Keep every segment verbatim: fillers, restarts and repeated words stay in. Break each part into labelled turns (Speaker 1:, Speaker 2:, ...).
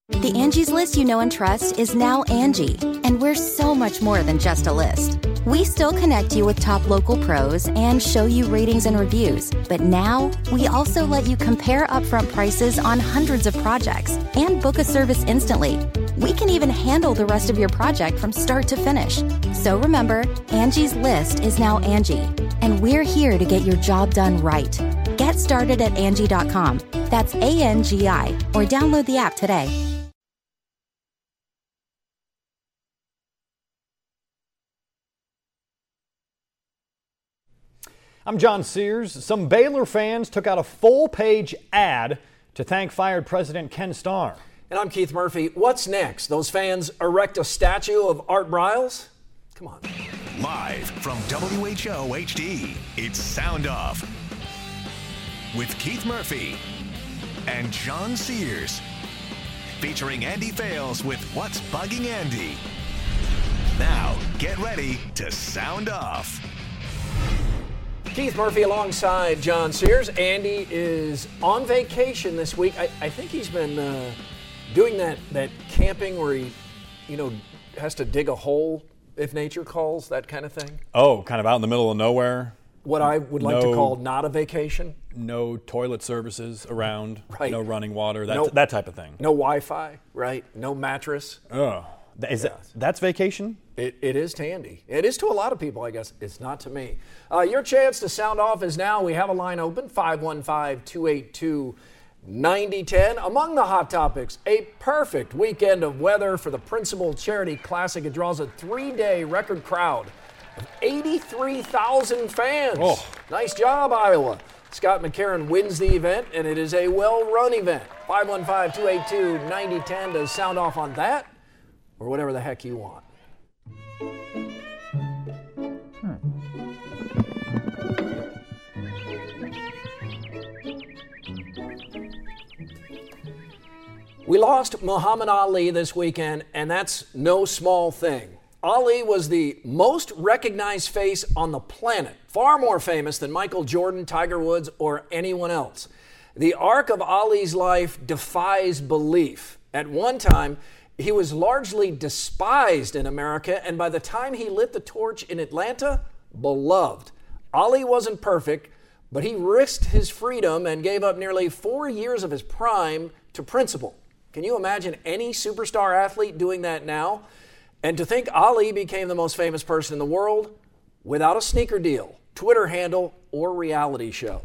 Speaker 1: The Angie's List you know and trust is now Angie, and we're so much more than just a list. We still connect you with top local pros and show you ratings and reviews, but now we also let you compare upfront prices on hundreds of projects and book a service instantly. We can even handle the rest of your project from start to finish. So remember, Angie's List is now Angie, and we're here to get your job done right. Get started at Angie dot com. That's A N G I, or download the app today.
Speaker 2: I'm John Sears. Some Baylor fans took out a full-page ad to thank fired President Ken Starr.
Speaker 3: And I'm Keith Murphy. What's next? Those fans erect a statue of Art Briles? Come on.
Speaker 4: Live from W H O H D, it's Sound Off with Keith Murphy and John Sears, featuring Andy Fales with What's Bugging Andy. Now, get ready to sound off.
Speaker 3: Keith Murphy alongside John Sears. Andy is on vacation this week. I, I think he's been uh, doing that, that camping where he, you know, has to dig a hole if nature calls, that kind of thing.
Speaker 2: Oh, kind of out in the middle of nowhere.
Speaker 3: What I would like
Speaker 2: no,
Speaker 3: to call not a vacation.
Speaker 2: No toilet services around,
Speaker 3: right.
Speaker 2: No running water, that,
Speaker 3: no,
Speaker 2: that type of thing.
Speaker 3: No Wi-Fi, right? No mattress.
Speaker 2: Oh, is
Speaker 3: yeah.
Speaker 2: that, that's vacation?
Speaker 3: It, it is to Andy. It is to a lot of people, I guess. It's not to me. Uh, your chance to sound off is now. We have a line open, five one five, two eight two, nine zero one zero. Among the hot topics, a perfect weekend of weather for the Principal Charity Classic. It draws a three-day record crowd of eighty-three thousand fans.
Speaker 2: Oh.
Speaker 3: Nice job, Iowa. Scott McCarron wins the event, and it is a well-run event. five one five, two eight two, nine zero one zero to sound off on that or whatever the heck you want. We lost Muhammad Ali this weekend, and that's no small thing. Ali was the most recognized face on the planet, far more famous than Michael Jordan, Tiger Woods, or anyone else. The arc of Ali's life defies belief. At one time, he was largely despised in America, and by the time he lit the torch in Atlanta, beloved. Ali wasn't perfect, but he risked his freedom and gave up nearly four years of his prime to principle. Can you imagine any superstar athlete doing that now? And to think Ali became the most famous person in the world without a sneaker deal, Twitter handle, or reality show.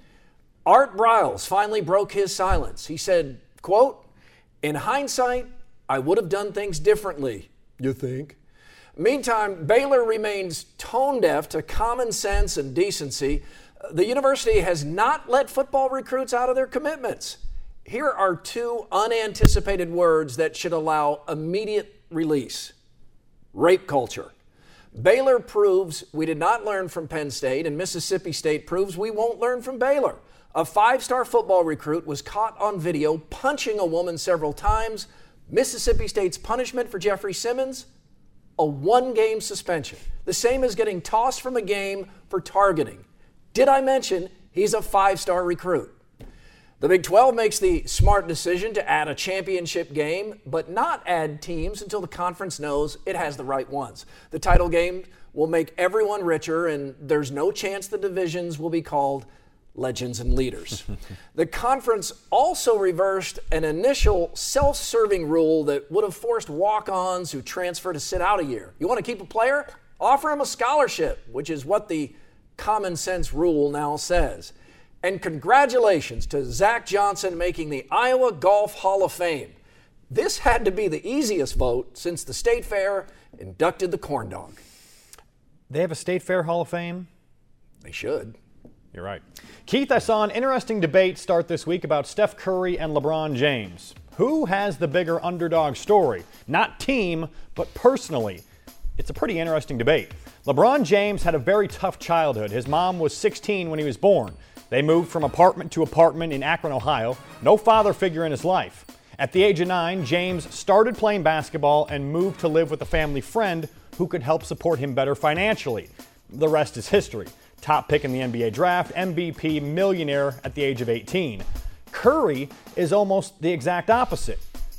Speaker 3: Art Briles finally broke his silence. He said, quote, "In hindsight, I would have done things differently." You think? Meantime, Baylor remains tone deaf to common sense and decency. The university has not let football recruits out of their commitments. Here are two unanticipated words that should allow immediate release. Rape culture. Baylor proves we did not learn from Penn State, and Mississippi State proves we won't learn from Baylor. A five-star football recruit was caught on video punching a woman several times. Mississippi State's punishment for Jeffrey Simmons? A one-game suspension. The same as getting tossed from a game for targeting. Did I mention he's a five-star recruit? The Big twelve makes the smart decision to add a championship game, but not add teams until the conference knows it has the right ones. The title game will make everyone richer, and there's no chance the divisions will be called Legends and Leaders. The conference also reversed an initial self-serving rule that would have forced walk-ons who transfer to sit out a year. You want to keep a player? Offer him a scholarship, which is what the common sense rule now says. And congratulations to Zach Johnson making the Iowa Golf Hall of Fame. This had to be the easiest vote since the State Fair inducted the corn dog.
Speaker 2: They have a State Fair Hall of Fame?
Speaker 3: They should.
Speaker 2: You're right. Keith, I saw an interesting debate start this week about Steph Curry and LeBron James. Who has the bigger underdog story? Not team, but personally. It's a pretty interesting debate. LeBron James had a very tough childhood. His mom was sixteen when he was born. They moved from apartment to apartment in Akron, Ohio. No father figure in his life. At the age of nine, James started playing basketball and moved to live with a family friend who could help support him better financially. The rest is history. Top pick in the N B A draft, M V P, millionaire at the age of eighteen. Curry is almost the exact opposite.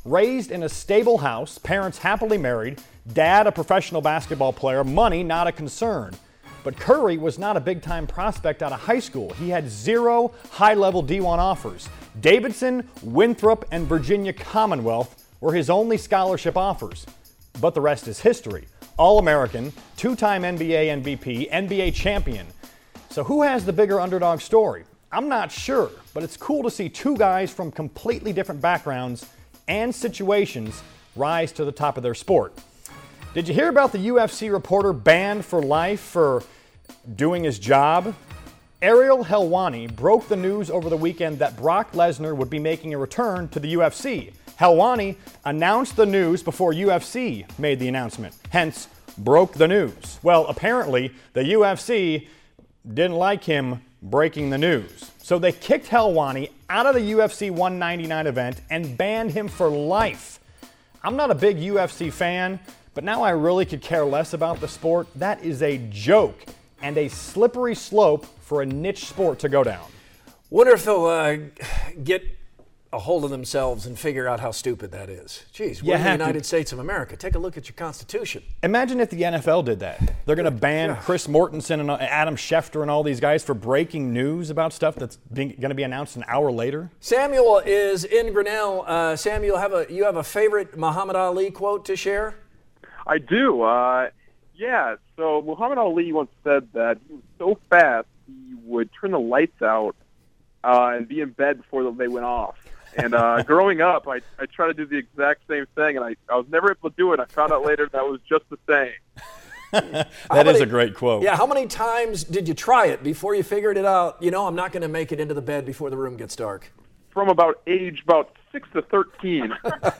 Speaker 2: Raised in a stable house, parents happily married, dad a professional basketball player, money not a concern. But Curry was not a big-time prospect out of high school. He had zero high-level D one offers. Davidson, Winthrop, and Virginia Commonwealth were his only scholarship offers. But the rest is history. All-American, two-time N B A M V P, N B A champion. So who has the bigger underdog story? I'm not sure, but it's cool to see two guys from completely different backgrounds and situations rise to the top of their sport. Did you hear about the U F C reporter banned for life for doing his job? Ariel Helwani broke the news over the weekend that Brock Lesnar would be making a return to the U F C. Helwani announced the news before U F C made the announcement, hence broke the news. Well, apparently the U F C didn't like him breaking the news. So they kicked Helwani out of the U F C one ninety-nine event and banned him for life. I'm not a big U F C fan, but now I really could care less about the sport. That is a joke and a slippery slope for a niche sport to go down.
Speaker 3: Wonder if they'll uh, get a hold of themselves and figure out how stupid that is. Jeez, we're in the United to. States of America. Take a look at your Constitution.
Speaker 2: Imagine if the N F L did that. They're going to ban yeah. Chris Mortensen and Adam Schefter and all these guys for breaking news about stuff that's going to be announced an hour later.
Speaker 3: Samuel is in Grinnell. Uh, Samuel, have a you have a favorite Muhammad Ali quote to share?
Speaker 5: I do. Uh, yeah, so Muhammad Ali once said that he was so fast he would turn the lights out uh, and be in bed before they went off. And uh, growing up, I, I tried to do the exact same thing, and I, I was never able to do it. I found out later that was just the same.
Speaker 2: that
Speaker 3: many,
Speaker 2: is a great quote.
Speaker 3: Yeah, how many times did you try it before you figured it out? You know, I'm not going to make it into the bed before the room gets dark.
Speaker 5: From about age about six to thirteen.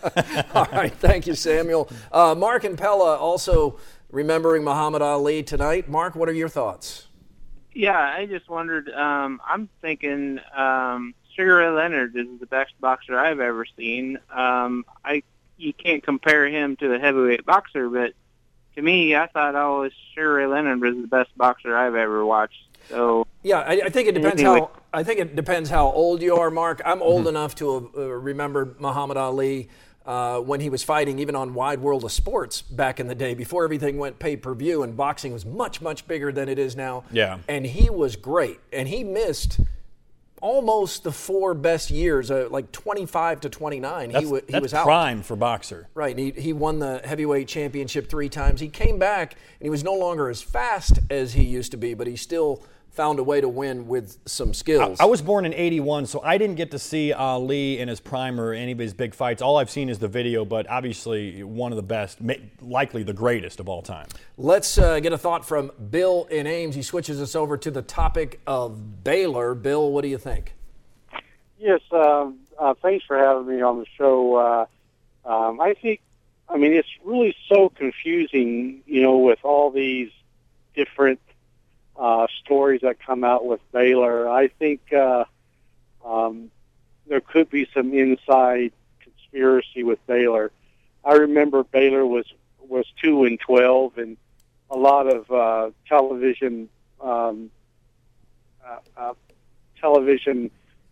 Speaker 3: All right, thank you, Samuel. Uh, Mark and Pella also remembering Muhammad Ali tonight. Mark, what are your thoughts?
Speaker 6: Yeah, I just wondered, um, I'm thinking um, Sugar Ray Leonard is the best boxer I've ever seen. Um, I you can't compare him to the heavyweight boxer, but to me, I thought always Sugar Ray Leonard was the best boxer I've ever watched. So
Speaker 3: yeah, I, I think it depends
Speaker 6: anyway.
Speaker 3: how I think it depends how old you are, Mark. I'm old mm-hmm. enough to uh, remember Muhammad Ali uh, when he was fighting, even on Wide World of Sports back in the day, before everything went pay-per-view and boxing was much, much bigger than it is now.
Speaker 2: Yeah,
Speaker 3: and he was great, and he missed almost the four best years, uh, like twenty-five to twenty-nine.
Speaker 2: That's,
Speaker 3: he, w- he
Speaker 2: that's
Speaker 3: was out.
Speaker 2: prime for boxer.
Speaker 3: Right. He, he won the heavyweight championship three times. He came back, and he was no longer as fast as he used to be, but he still found a way to win with some skills.
Speaker 2: I, I was born in eighty-one, so I didn't get to see Ali in his prime or any of his big fights. All I've seen is the video, but obviously one of the best, likely the greatest of all time.
Speaker 3: Let's uh, get a thought from Bill in Ames. He switches us over to the topic of Baylor. Bill, what do you think?
Speaker 7: Yes, uh, uh, thanks for having me on the show. Uh, um, I think, I mean, it's really so confusing, you know, with all these different Uh, stories that come out with Baylor. I think uh, um, there could be some inside conspiracy with Baylor. I remember Baylor was was two and twelve, and a lot of uh, television um, uh, uh, television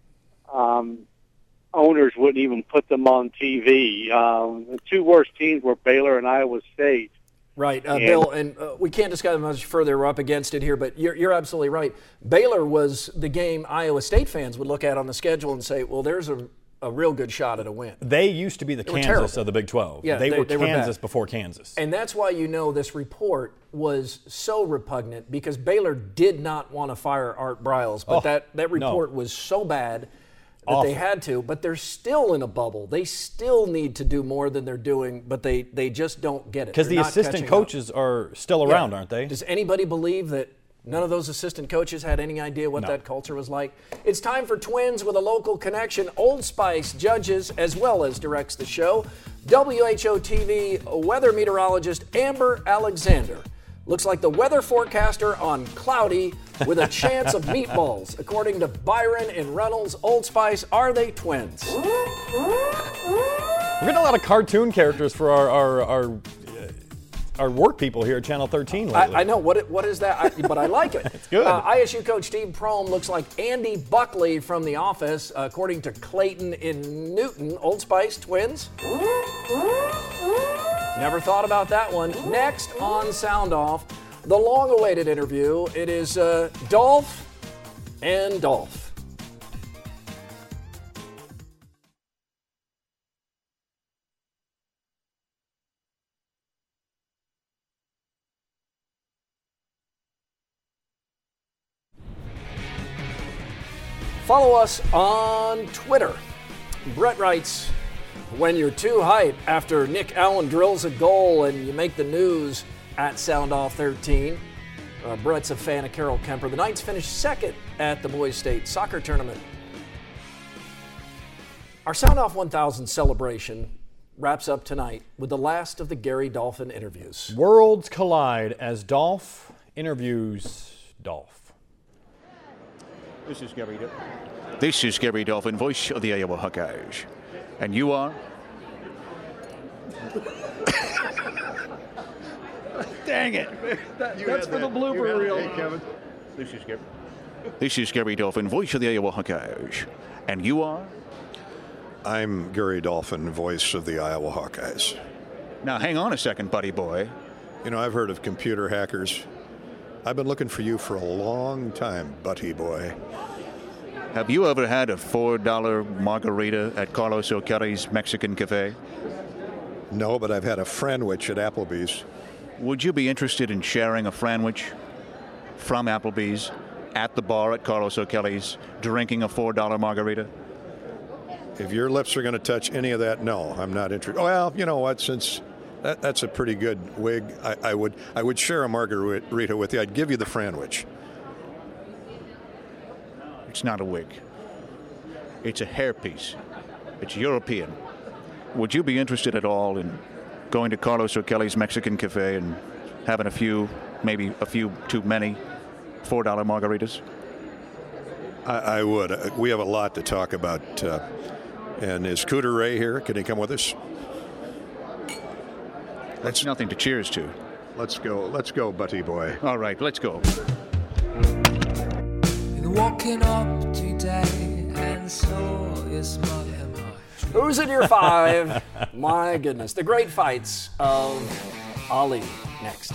Speaker 7: um, owners wouldn't even put them on T V. Um, the two worst teams were Baylor and Iowa State.
Speaker 3: Right, uh, Bill, and uh, we can't discuss much further. We're up against it here, but you're, you're absolutely right. Baylor was the game Iowa State fans would look at on the schedule and say, well, there's a, a real good shot at a win.
Speaker 2: They used to be the
Speaker 3: they
Speaker 2: Kansas of the Big twelve.
Speaker 3: Yeah,
Speaker 2: they,
Speaker 3: they
Speaker 2: were
Speaker 3: they
Speaker 2: Kansas
Speaker 3: were
Speaker 2: before Kansas.
Speaker 3: And that's why you know this report was so repugnant, because Baylor did not want to fire Art Briles, but oh, that, that report no. was so bad that Awful. They had to, but they're still in a bubble. They still need to do more than they're doing, but they, they just don't get it.
Speaker 2: Because the assistant coaches up. are still around,
Speaker 3: yeah.
Speaker 2: aren't they?
Speaker 3: Does anybody believe that none of those assistant coaches had any idea what
Speaker 2: no.
Speaker 3: that culture was like? It's time for Twins with a local connection. Old Spice judges as well as directs the show. W H O T V weather meteorologist Amber Alexander. Looks like the weather forecaster on cloudy with a chance of meatballs. According to Byron and Reynolds, Old Spice, are they twins?
Speaker 2: We're getting a lot of cartoon characters for our our, our, uh, our work people here at Channel thirteen lately.
Speaker 3: I, I know. What what is that? I, but I like it.
Speaker 2: It's good.
Speaker 3: Uh, I S U coach Steve Prohm looks like Andy Buckley from The Office, uh, according to Clayton in Newton. Old Spice twins. Never thought about that one. Next on Sound Off, the long-awaited interview. It is uh, Dolph and Dolph. Follow us on Twitter. Brett writes, when you're too hype after Nick Allen drills a goal and you make the news at Sound Off thirteen. Uh, Brett's a fan of Carol Kemper. The Knights finished second at the Boys State Soccer Tournament. Our Sound Off one thousand celebration wraps up tonight with the last of the Gary Dolphin interviews.
Speaker 2: Worlds collide as Dolph interviews Dolph.
Speaker 8: This is Gary Dolphin. This is Gary Dolphin, voice of the Iowa Hawkeyes. And you are? Dang it. That, that's for that. the blooper reel. Hey, Kevin. This is Gary. This is Gary Dolphin, voice of the Iowa Hawkeyes. And you are?
Speaker 9: I'm Gary Dolphin, voice of the Iowa Hawkeyes.
Speaker 8: Now, hang on a second, buddy boy.
Speaker 9: You know, I've heard of computer hackers. I've been looking for you for a long time, buddy boy.
Speaker 8: Have you ever had a four dollar margarita at Carlos O'Kelly's Mexican Cafe?
Speaker 9: No, but I've had a Franwich at Applebee's.
Speaker 8: Would you be interested in sharing a Franwich from Applebee's at the bar at Carlos O'Kelly's, drinking a four dollar margarita?
Speaker 9: If your lips are going to touch any of that, no, I'm not interested. Well, you know what, since that, that's a pretty good wig, I, I would I would share a margarita with you. I'd give you the Franwich.
Speaker 8: It's not a wig. It's a hairpiece. It's European. Would you be interested at all in going to Carlos O'Kelly's Mexican Cafe and having a few, maybe a few too many, four dollar margaritas?
Speaker 9: I, I would. We have a lot to talk about. Uh, and is Cooter Ray here? Can he come with us?
Speaker 8: That's nothing to cheers to.
Speaker 9: Let's go. Let's go, buddy boy.
Speaker 8: All right, let's go.
Speaker 10: Been walking up today and so is my
Speaker 3: Who's in your five? My goodness. The great fights of Ali next.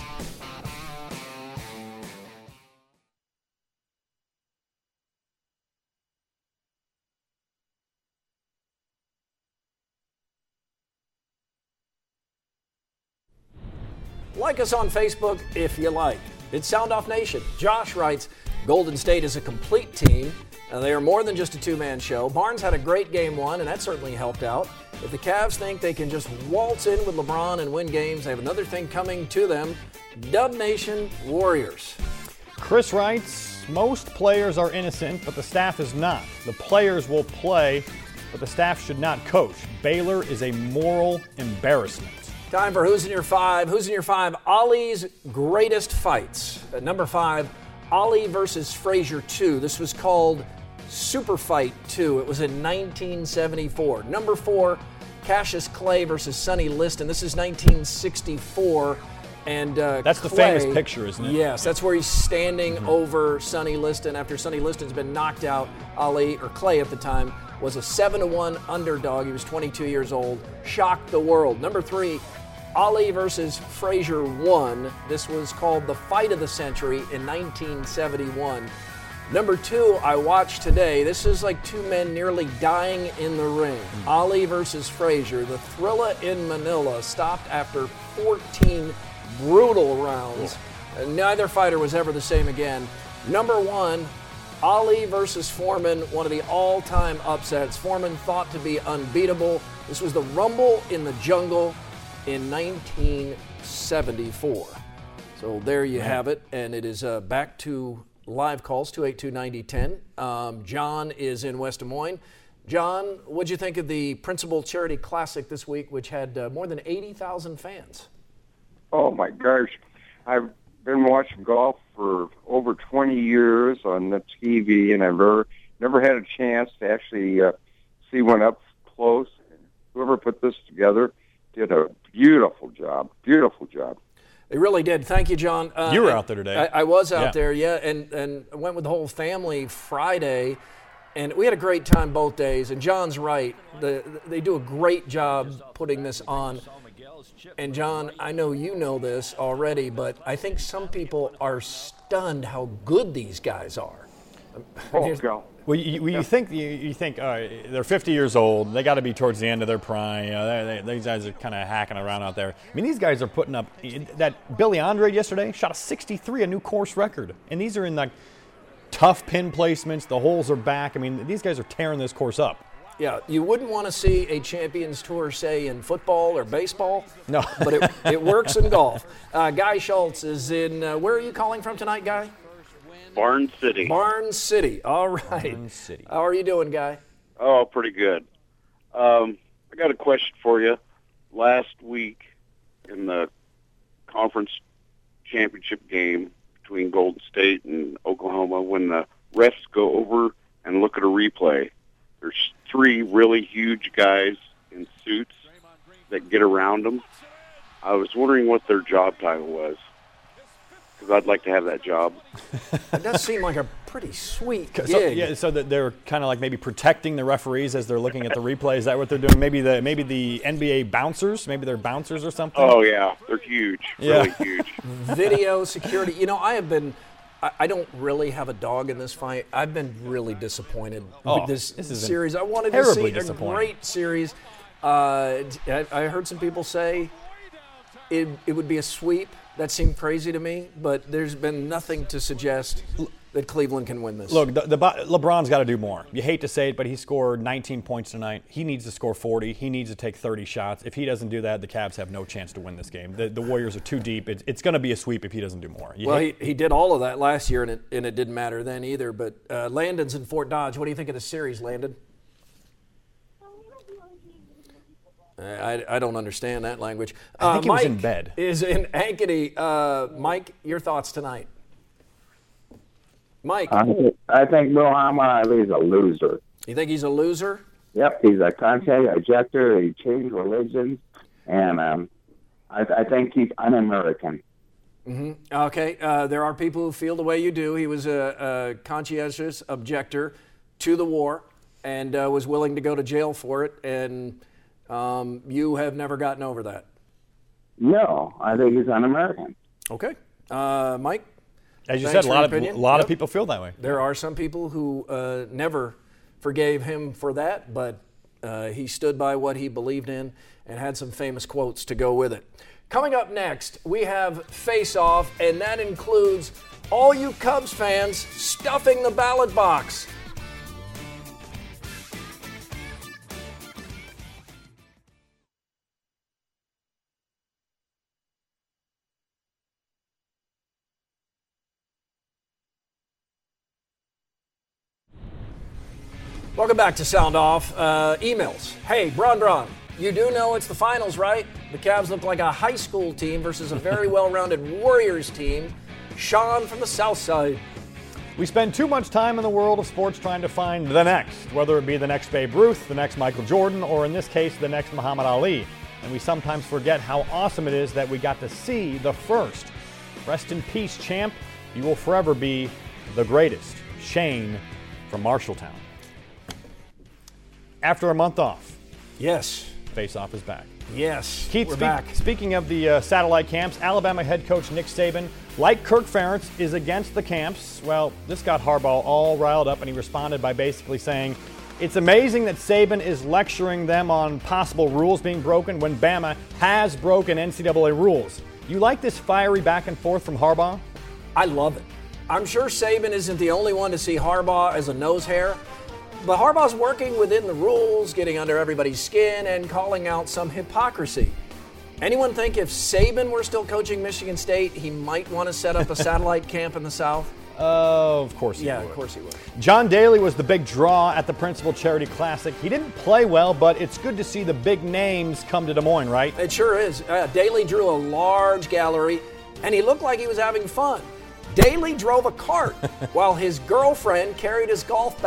Speaker 3: Like us on Facebook if you like. It's Sound Off Nation. Josh writes, Golden State is a complete team. Uh, they are more than just a two-man show. Barnes had a great game one, and that certainly helped out. If the Cavs think they can just waltz in with LeBron and win games, they have another thing coming to them. Dub Nation Warriors.
Speaker 2: Chris writes, most players are innocent, but the staff is not. The players will play, but the staff should not coach. Baylor is a moral embarrassment.
Speaker 3: Time for Who's in Your Five. Who's in Your Five? Ali's greatest fights. At number five, Ali versus Frazier two. This was called Super Fight two. It was in nineteen seventy-four. Number four, Cassius Clay versus Sonny Liston. This is nineteen sixty-four. And uh,
Speaker 2: That's the
Speaker 3: Clay,
Speaker 2: famous picture, isn't it?
Speaker 3: Yes, that's where he's standing mm-hmm. over Sonny Liston after Sonny Liston's been knocked out. Ali, or Clay at the time, was a seven to one underdog. He was twenty-two years old. Shocked the world. Number three, Ali versus Frazier one. This was called the Fight of the Century in nineteen seventy-one. Number two, I watched today. This is like two men nearly dying in the ring. Mm-hmm. Ali versus Frazier. The Thrilla in Manila stopped after fourteen brutal rounds. Oh. Neither fighter was ever the same again. Number one, Ali versus Foreman, one of the all-time upsets. Foreman thought to be unbeatable. This was the Rumble in the Jungle in nineteen seventy-four. So there you have it, and it is uh, back to live calls, two eight two, nine oh one oh. Um, John is in West Des Moines. John, what'd you think of the Principal Charity Classic this week, which had uh, more than eighty thousand fans?
Speaker 11: Oh, my gosh. I've been watching golf for over twenty years on the T V, and I've never, never had a chance to actually uh, see one up close. Whoever put this together did a beautiful job, beautiful job.
Speaker 3: They really did. Thank you, John. Uh,
Speaker 2: you were out there today.
Speaker 3: I, I was out
Speaker 2: yeah.
Speaker 3: there, yeah, and, and I went with the whole family Friday, and we had a great time both days. And John's right. The, they do a great job putting this on. And, John, I know you know this already, but I think some people are stunned how good these guys are.
Speaker 11: Oh, God.
Speaker 2: Well, you, you think you, you think uh, they're fifty years old. They got to be towards the end of their prime. You know, they, they, these guys are kind of hacking around out there. I mean, these guys are putting up that Billy Andre yesterday shot a sixty-three, a new course record, and these are in like tough pin placements. The holes are back. I mean, these guys are tearing this course up.
Speaker 3: Yeah, you wouldn't want to see a Champions Tour, say, in football or baseball.
Speaker 2: No.
Speaker 3: But it, it works in golf. Uh, Guy Schultz is in, uh, where are you calling from tonight, Guy?
Speaker 12: Barnes City.
Speaker 3: Barnes City. All right.
Speaker 2: Barnes City.
Speaker 3: How are you doing, Guy?
Speaker 12: Oh, pretty good. Um, I got a question for you. Last week in the conference championship game between Golden State and Oklahoma, when the refs go over and look at a replay, there's three really huge guys in suits that get around them. I was wondering what their job title was, because I'd like to have that job.
Speaker 3: It does seem like a pretty sweet gig.
Speaker 2: So, yeah, so that they're kind of like maybe protecting the referees as they're looking at the replay. Is that what they're doing? Maybe the maybe the N B A bouncers, maybe they're bouncers or something?
Speaker 12: Oh, yeah. They're huge.
Speaker 2: Yeah.
Speaker 12: Really huge.
Speaker 3: Video security. You know, I have been – I don't really have a dog in this fight. I've been really disappointed
Speaker 2: oh,
Speaker 3: with this,
Speaker 2: this
Speaker 3: series. I wanted to see a
Speaker 2: disappointing.
Speaker 3: great series. Uh, I, I heard some people say it, it would be a sweep. That seemed crazy to me, but there's been nothing to suggest that Cleveland can win this.
Speaker 2: Look, the, the, LeBron's got to do more. You hate to say it, but he scored nineteen points tonight. He needs to score forty. He needs to take thirty shots. If he doesn't do that, the Cavs have no chance to win this game. The, the Warriors are too deep. It, it's going to be a sweep if he doesn't do more. You
Speaker 3: well,
Speaker 2: hate-
Speaker 3: he, he did all of that last year, and it, and it didn't matter then either. But uh, Landon's in Fort Dodge. What do you think of the series, Landon? I, I don't understand that language. Uh,
Speaker 2: I think he
Speaker 3: Mike
Speaker 2: was in bed.
Speaker 3: Is in Ankeny. Uh, Mike, your thoughts tonight? Mike,
Speaker 13: I, I think Muhammad Ali is a loser.
Speaker 3: You think he's a loser?
Speaker 13: Yep, he's a contact ejector. He changed religions, and um, I, I think he's un-American.
Speaker 3: Mm-hmm. Okay, uh, there are people who feel the way you do. He was a, a conscientious objector to the war and uh, was willing to go to jail for it, and um, you have never gotten over that.
Speaker 13: No, I think he's un-American.
Speaker 3: Okay. Uh, Mike?
Speaker 2: As you
Speaker 3: Thanks
Speaker 2: said, a lot of
Speaker 3: opinion.
Speaker 2: a lot
Speaker 3: Yep.
Speaker 2: of people feel that way.
Speaker 3: There are some people who uh, never forgave him for that, but uh, he stood by what he believed in and had some famous quotes to go with it. Coming up next, we have Face Off, and that includes all you Cubs fans stuffing the ballot box. Welcome back to Sound Off. Uh, emails. Hey, Bron Bron, you do know it's the finals, right? The Cavs look like a high school team versus a very well-rounded Warriors team. Sean from the South Side.
Speaker 2: We spend too much time in the world of sports trying to find the next, whether it be the next Babe Ruth, the next Michael Jordan, or in this case, the next Muhammad Ali. And we sometimes forget how awesome it is that we got to see the first. Rest in peace, champ. You will forever be the greatest. Shane from Marshalltown. After a month off.
Speaker 3: Yes.
Speaker 2: Face Off is back.
Speaker 3: Yes,
Speaker 2: Keith,
Speaker 3: we're
Speaker 2: speak,
Speaker 3: back.
Speaker 2: Speaking of the uh, satellite camps, Alabama head coach Nick Saban, like Kirk Ferentz, is against the camps. Well, this got Harbaugh all riled up, and he responded by basically saying, it's amazing that Saban is lecturing them on possible rules being broken when Bama has broken N C double A rules. You like this fiery back and forth from Harbaugh?
Speaker 3: I love it. I'm sure Saban isn't the only one to see Harbaugh as a nose hair. But Harbaugh's working within the rules, getting under everybody's skin, and calling out some hypocrisy. Anyone think if Saban were still coaching Michigan State, he might want to set up a satellite camp in the South?
Speaker 2: Uh, of course he
Speaker 3: yeah,
Speaker 2: would.
Speaker 3: Yeah, of course he would.
Speaker 2: John Daly was the big draw at the Principal Charity Classic. He didn't play well, but it's good to see the big names come to Des Moines, right?
Speaker 3: It sure is. Uh, Daly drew a large gallery, and he looked like he was having fun. Daly drove a cart while his girlfriend carried his golf bag.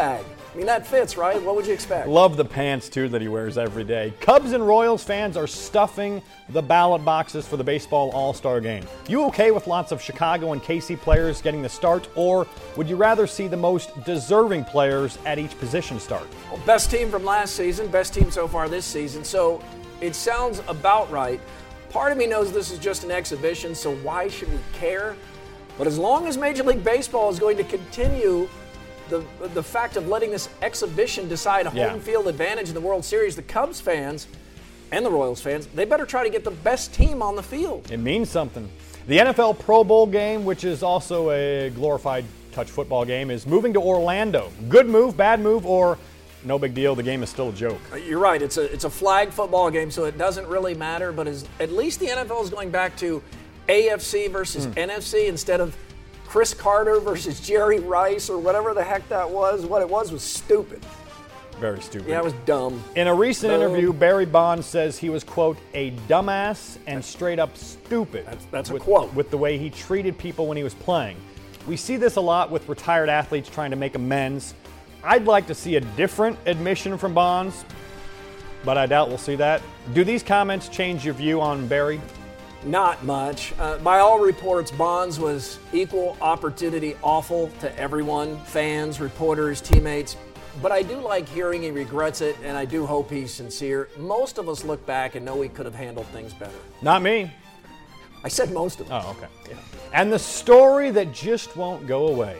Speaker 3: I mean, that fits, right? What would you expect?
Speaker 2: Love the pants, too, that he wears every day. Cubs and Royals fans are stuffing the ballot boxes for the baseball all-star game. You okay with lots of Chicago and K C players getting the start, or would you rather see the most deserving players at each position start?
Speaker 3: Well, best team from last season, best team so far this season, so it sounds about right. Part of me knows this is just an exhibition, so why should we care? But as long as Major League Baseball is going to continue the the fact of letting this exhibition decide a home
Speaker 2: Yeah.
Speaker 3: field advantage in the World Series, the Cubs fans and the Royals fans, they better try to get the best team on the field.
Speaker 2: It means something. The N F L Pro Bowl game, which is also a glorified touch football game, is moving to Orlando. Good move, bad move, or no big deal, the game is still a joke.
Speaker 3: You're right, it's a it's a flag football game, so it doesn't really matter, but as, at least the N F L is going back to A F C versus
Speaker 2: Mm.
Speaker 3: N F C instead of Chris Carter versus Jerry Rice or whatever the heck that was. What it was was stupid.
Speaker 2: Very stupid.
Speaker 3: Yeah, it was dumb.
Speaker 2: In a recent
Speaker 3: Dumb.
Speaker 2: interview, Barry Bonds says he was, quote, a dumbass and straight up stupid.
Speaker 3: That's, that's a
Speaker 2: with,
Speaker 3: quote.
Speaker 2: With the way he treated people when he was playing. We see this a lot with retired athletes trying to make amends. I'd like to see a different admission from Bonds, but I doubt we'll see that. Do these comments change your view on Barry?
Speaker 3: Not much. Uh, by all reports, Bonds was equal opportunity awful to everyone, fans, reporters, teammates. But I do like hearing he regrets it, and I do hope he's sincere. Most of us look back and know we could have handled things better.
Speaker 2: Not me.
Speaker 3: I said most of us.
Speaker 2: Oh, okay. Yeah. And the story that just won't go away.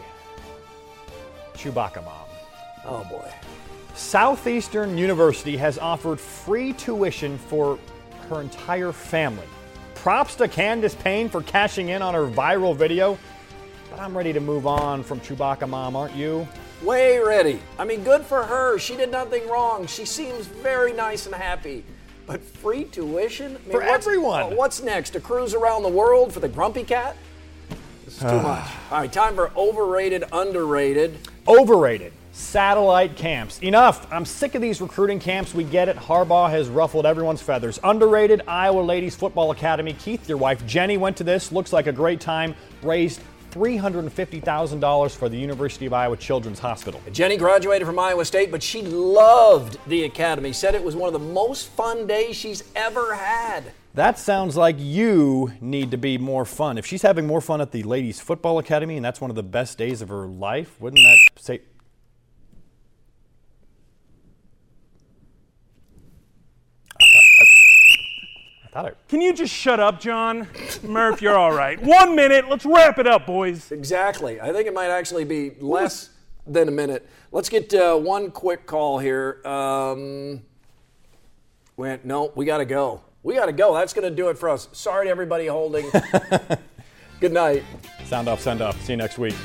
Speaker 2: Chewbacca Mom.
Speaker 3: Oh, boy.
Speaker 2: Southeastern University has offered free tuition for her entire family. Props to Candace Payne for cashing in on her viral video. But I'm ready to move on from Chewbacca Mom, aren't you?
Speaker 3: Way ready. I mean, good for her. She did nothing wrong. She seems very nice and happy. But free tuition? I mean,
Speaker 2: For
Speaker 3: what's-
Speaker 2: everyone.
Speaker 3: uh, What's next? A cruise around the world for the Grumpy Cat? This is too much. All right, time for overrated, underrated.
Speaker 2: Overrated. Satellite camps. Enough. I'm sick of these recruiting camps. We get it. Harbaugh has ruffled everyone's feathers. Underrated. Iowa Ladies Football Academy. Keith, your wife Jenny, went to this. Looks like a great time. Raised three hundred fifty thousand dollars for the University of Iowa Children's Hospital.
Speaker 3: Jenny graduated from Iowa State, but she loved the academy. Said it was one of the most fun days she's ever had.
Speaker 2: That sounds like you need to be more fun. If she's having more fun at the Ladies Football Academy and that's one of the best days of her life, wouldn't that say... I thought I...
Speaker 14: Can you just shut up, John? Murph, you're all right. One minute. Let's wrap it up, boys.
Speaker 3: Exactly. I think it might actually be less than a minute. Let's get uh, one quick call here. Um, wait, no, we got to go. We got to go. That's going to do it for us. Sorry to everybody holding. Good night.
Speaker 2: Sound off, send off. See you next week.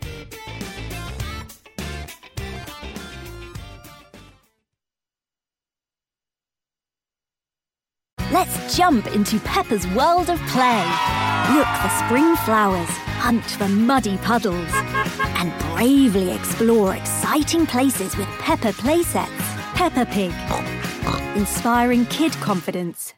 Speaker 15: Let's jump into Peppa's world of play. Look for spring flowers, hunt for muddy puddles, and bravely explore exciting places with Peppa playsets. Peppa Pig, inspiring kid confidence.